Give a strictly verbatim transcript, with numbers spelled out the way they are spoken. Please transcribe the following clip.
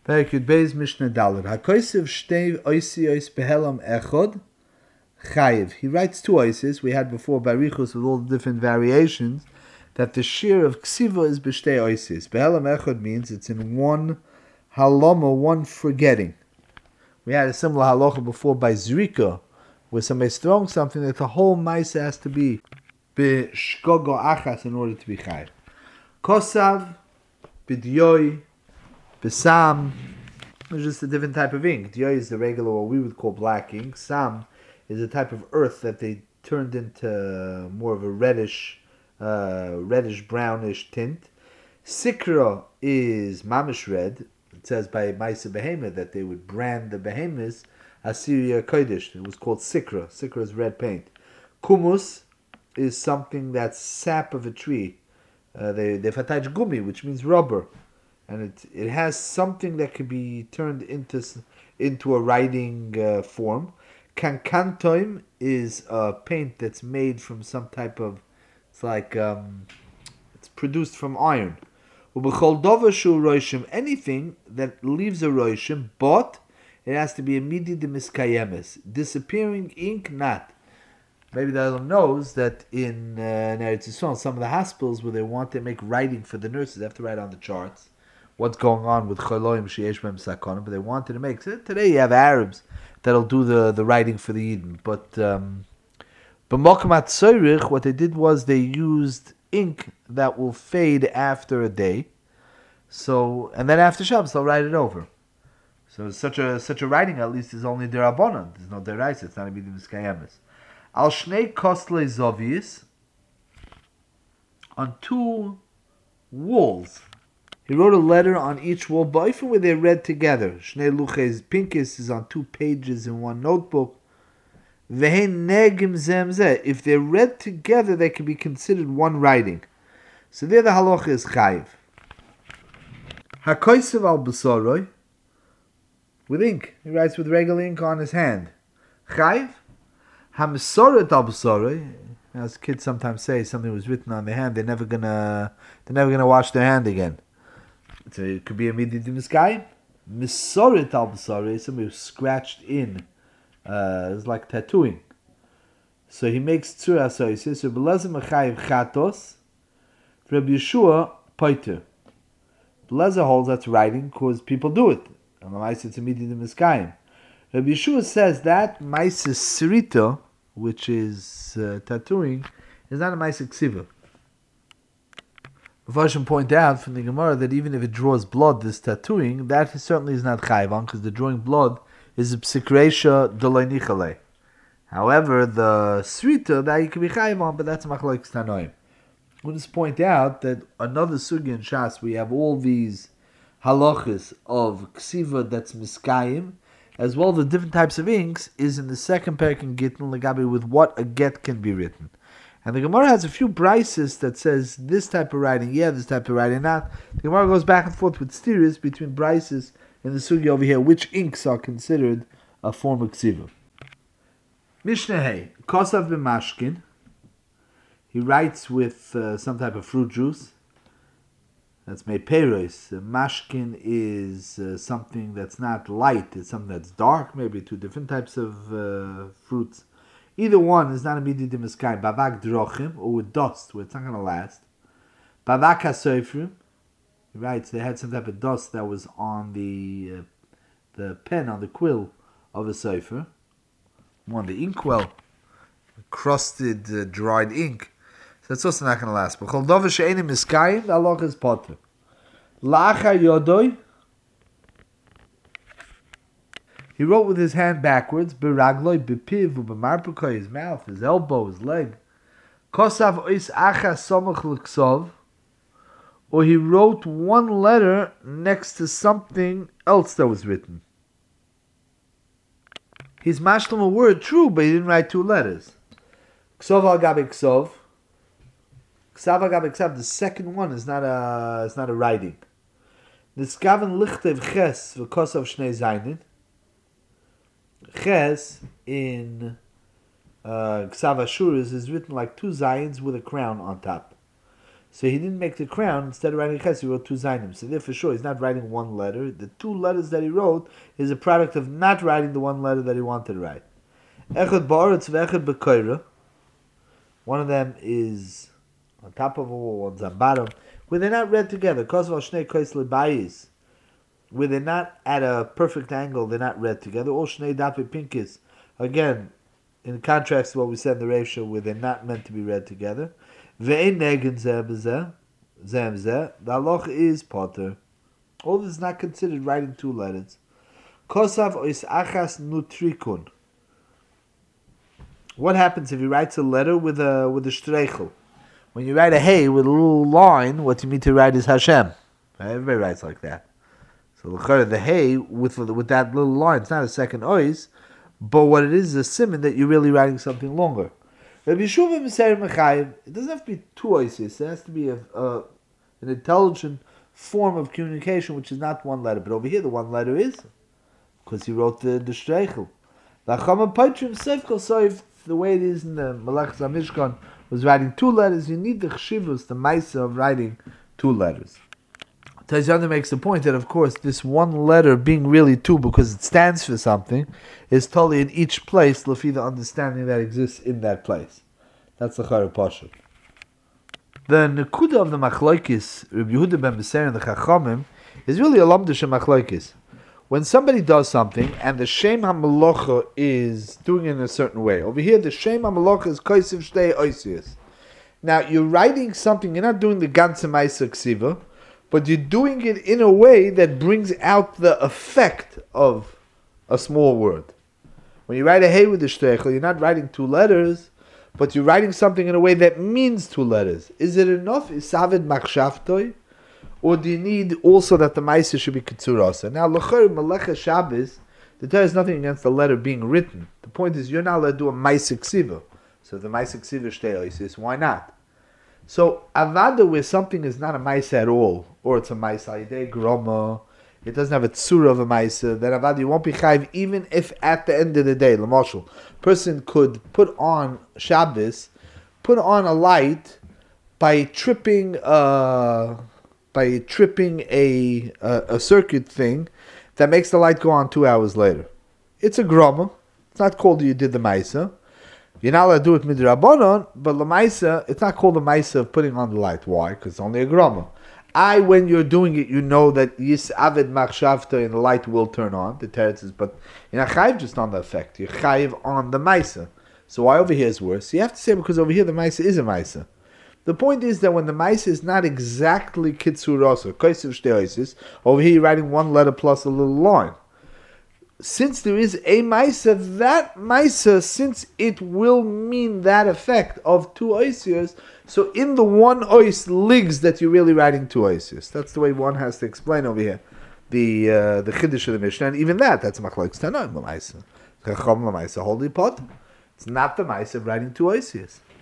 Perek Beis Mishnah Daled. Hakosev shtei oisiyos behelam echod chayiv. He writes two oises. We had before barichos with all the different variations that the shear of ksiva is b'shtei oises. Behelam echod means it's in one haloma, one forgetting. We had a similar halacha before by zrika, where somebody's throwing something that the whole maisa has to be b'shkogo achas in order to be chayiv. Kosav b'dyoy Sam is just a different type of ink. Dyoy is the regular, what we would call black ink. Sam is a type of earth that they turned into more of a reddish, uh, reddish brownish tint. Sikra is mamish red. It says by Maisa Behemoth that they would brand the behemoths Assyria Kodesh. It was called Sikra. Sikra is red paint. Kumus is something that's sap of a tree. Uh, they they fataj gumi, which means rubber. And it it has something that could be turned into into a writing uh, form. Kankantoim is a paint that's made from some type of, it's like um, it's produced from iron. Ubechol dover shu roishim, anything that leaves a roishim, but it has to be a midi de miskayemes, disappearing ink, not. Maybe the other knows that in, uh, in Eretz Yisrael, some of the hospitals where they want to make writing for the nurses, they have to write on the charts what's going on with choloim sheyesh b'hem sakonim, but they wanted to make, so today you have Arabs that'll do the, the writing for the Eden, but um, b'mokamat tzorich, what they did was they used ink that will fade after a day, so and then after Shabbos they'll write it over. So such a such a writing at least is only derabanan. There's no deraisa. It's not a midim miskayemes. Al shnei kostlei zovius, on two walls. He wrote a letter on each wall, but often where they read together. Shnei luches pinkis is on two pages in one notebook. Vehen negim zemzeh. If they're read together, they can be considered one writing. So there the halacha is chayiv. Hakosev al b'soroi, with ink. He writes with regular ink on his hand. Chayiv. Hamisoret al b'soroi. As kids sometimes say, something was written on their hand, they're never gonna, they're never gonna wash their hand again. So it could be a midi miskayim. Misoret al b'soroi, somebody who scratched in. Uh, it's like tattooing. So he makes tzura, so he says, so Belazim achayiv chatos, Rabbi Yeshua poiter. Belezer holds that's writing because people do it. And the Maisa it's a midi miskayim. Rabbi Yeshua says that Maisa srita, which is uh, tattooing, is not a Maisa ksiva. Mepharshim point out from the Gemara that even if it draws blood, this tattooing, that certainly is not chayvan, because the drawing blood is a psikresha delay nichale. However, the srita, that you can be chayvan, but that's machlokes tanoim. We just point out that another sugi in Shas, we have all these halachas of ksiva that's miskayim, as well the different types of inks, is in the second perek in Gittin Legabi with what a get can be written. And the Gemara has a few brises that says this type of writing, yeah, this type of writing, not. The Gemara goes back and forth with steers between brises and the sugi over here, which inks are considered a form of ksiva. Mishnah Hey, Kosav b'mashkin. He writes with uh, some type of fruit juice. That's made peiros. Uh, mashkin is uh, something that's not light, it's something that's dark, maybe two different types of uh, fruits. Either one is not a midi de miskayim. Bavak drochim, or with dust, where it's not going to last. Bavak hasoifrim. He writes they had some type of dust that was on the uh, the pen, on the quill of a sofer. On the inkwell, crusted, uh, dried ink. So that's also not going to last. But chol dover she'enim miskayim, the halacha is potter. La'achar yodoi. He wrote with his hand backwards, b'ragloi, b'piv, b'marpukoi, his mouth, his elbow, his leg. Kosav ois achas somach l'ksov, or he wrote one letter next to something else that was written. He's mashlam a word, true, but he didn't write two letters. Ksov al gabe ksov. Ksav al gabe ksav, the second one is not a, it's not a writing. Niskaven lichtev ches v'kosav shnei zainin. Ches in uh, Ksav Ashuris is written like two zayins with a crown on top. So he didn't make the crown. Instead of writing ches, he wrote two zainim. So there, for sure, he's not writing one letter. The two letters that he wrote is a product of not writing the one letter that he wanted to write. Echad ba'aretz ve'echad b'koira. One of them is on top of a wall, one's on bottom, where they're not read together. Kosval shnei kois lebayis, where they're not at a perfect angle, they're not read together. All shnei dape pinkis, again, in contrast to what we said in the ratio, where they're not meant to be read together. Ve'ein negen zeh b'zeh, zeh b'zeh. The halacha is potter. All this is not considered writing two letters. Kosav ois achas nutrikun. What happens if he writes a letter with a with a streichel? When you write a hey with a little line, what you mean to write is Hashem. Everybody writes like that. So the hey with with that little line, it's not a second ois, but what it is is a simon that you're really writing something longer. Rabbi Yeshua Meser Mechayev, it doesn't have to be two oises. It has to be a, a an intelligent form of communication, which is not one letter. But over here, the one letter is because he wrote the the streichel. The way it is in the Malach Zamishkan was writing two letters. You need the chshivus, the maisa of writing two letters. Tazana makes the point that, of course, this one letter being really two because it stands for something is totally in each place, lefi the understanding that exists in that place. That's the Chara Pasha. The Nekuda of the Machlokes, Rabbi Yehuda ben Beser and the Chachamim, is really a lamdish Machlokes. When somebody does something and the Shem HaMelocha is doing it in a certain way. Over here, the Shem HaMelocha is Koisiv Shtei Oisius. Now, you're writing something, you're not doing the Ganze Maisa Ksiva, but you're doing it in a way that brings out the effect of a small word. When you write a hey with the Shteichel, you're not writing two letters, but you're writing something in a way that means two letters. Is it enough? Is Savid Machshavtoi? Or do you need also that the Maisa should be Ketsurasa? Now, L'chor Melecha Shabbos, the Torah has nothing against the letter being written. The point is, you're not allowed to do a Maisa Ksiva. So the Maisa Ksiva Shtei Oisis, why not? So, Avada, where something is not a Maisa at all, or it's a Maisa Yidei Groma, it doesn't have a Tsura of a Maisa, then Avada, you won't be Chayiv, even if at the end of the day, L'moshel, person could put on Shabbos, put on a light by tripping uh by tripping a, a a circuit thing that makes the light go on two hours later. It's a groma. It's not called you did the maisa. You're not allowed to do it midrabanon, but the maisa, it's not called the maisa of putting on the light. Why? Because it's only a groma. I, when you're doing it, you know that yis avid machshavta and the light will turn on. The teretz is, but you're not chayiv just on the effect. You're chayiv on the maisa. So why over here is worse? You have to say because over here the maisa is a maisa. The point is that when the Maisa is not exactly Kitsurasa, Koisiv Shteoisis, over here you're writing one letter plus a little line. Since there is a Maisa, that Maisa, since it will mean that effect of two Oisios, so in the one Ois ligs that you're really writing two Oisios. That's the way one has to explain over here the uh, the Chiddush of the Mishnah, and even that, that's Machlokes Tanoim, the Maisa. Chacham la Maisa, holy pot. It's not the Maisa of writing two Oisios.